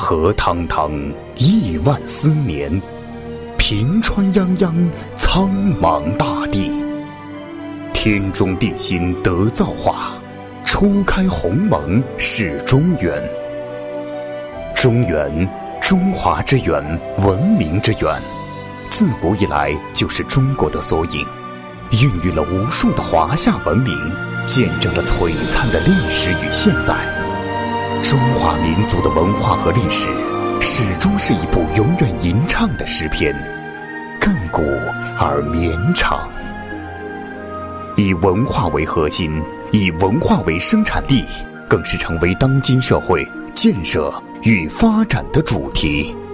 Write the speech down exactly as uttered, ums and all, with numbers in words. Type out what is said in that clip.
河汤汤，亿万思年；平川泱泱，苍茫大地。天中地心得造化，初开鸿蒙是中原。中原，中华之源，文明之源，自古以来就是中国的缩影，孕育了无数的华夏文明，见证了璀璨的历史与现在。中华民族的文化和历史，始终是一部永远吟唱的诗篇，亘古而绵长。以文化为核心，以文化为生产力，更是成为当今社会建设与发展的主题。